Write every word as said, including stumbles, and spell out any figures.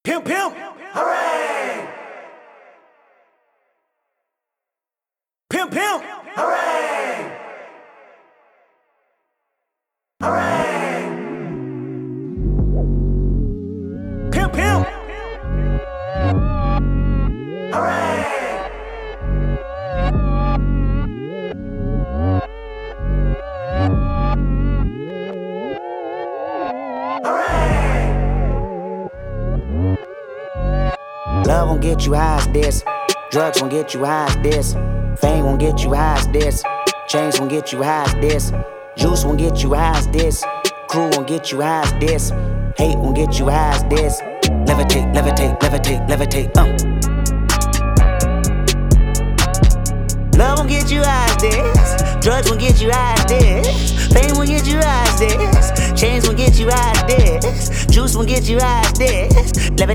Pimp, pimp, hooray! Pimp, pimp, hooray! Hooray! Pimp, pimp, hooray! Love won't get you high as this. Drugs won't get you high as this. Fame won't get you high as this. Chains won't get you high as this. Juice won't get you high as this. Crew won't get you high as this. Hate won't get you high as this. Levitate, levitate, levitate, levitate, uh. Love won't get you high as this. Drugs won't get you high as this. Fame won't get you high as this. Chains won't get you high as this. Juice won't get you high as this. Levitate.